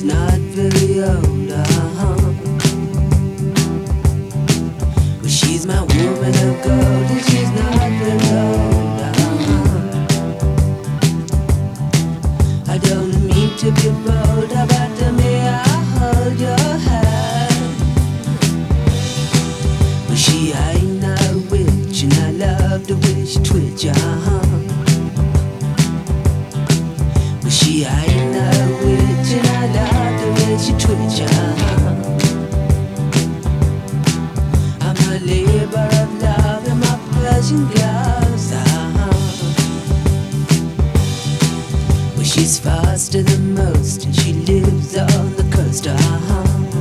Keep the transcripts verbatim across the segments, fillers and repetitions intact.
not very old, uh-huh. Well, she's my woman of gold, and she's not very old, uh-huh. I don't mean to be bold, but may I hold your hand? Well, she ain't no witch, and I love the way she twitch, uh-huh. Well, she ain't no witch, and I love the way she twitch, uh-huh. I'm a labor of love in my Persian gloves, uh-huh. Well, she's faster than most, and she lives on the coast, uh-huh.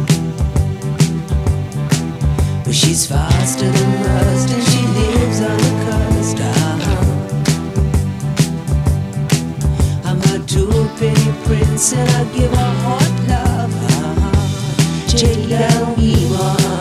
Well, she's faster than most, and she lives on the coast, uh-huh. I'm a two-penny prince, and I give her hot love, uh-huh. She love me one.